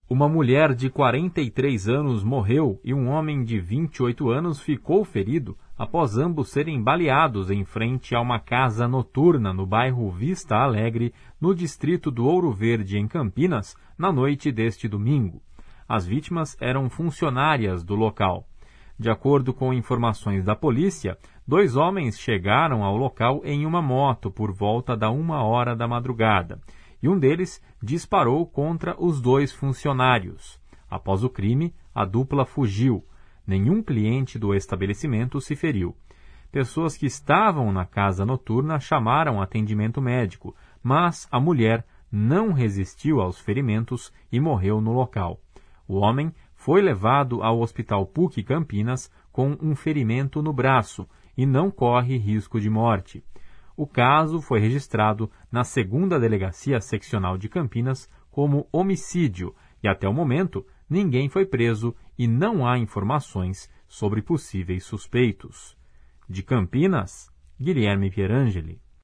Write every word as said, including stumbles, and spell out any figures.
Uma mulher de quarenta e três anos morreu e um homem de vinte e oito anos ficou ferido após ambos serem baleados em frente a uma casa noturna no bairro Vista Alegre, no distrito do Ouro Verde, em Campinas, na noite deste domingo. As vítimas eram funcionárias do local. De acordo com informações da polícia, dois homens chegaram ao local em uma moto por volta da uma hora da madrugada, e um deles disparou contra os dois funcionários. Após o crime, a dupla fugiu. Nenhum cliente do estabelecimento se feriu. Pessoas que estavam na casa noturna chamaram atendimento médico, mas a mulher não resistiu aos ferimentos e morreu no local. O homem foi levado ao Hospital P U C Campinas com um ferimento no braço e não corre risco de morte. O caso foi registrado na segunda Delegacia Seccional de Campinas como homicídio e, até o momento, ninguém foi preso e não há informações sobre possíveis suspeitos. De Campinas, Guilherme Pierangeli.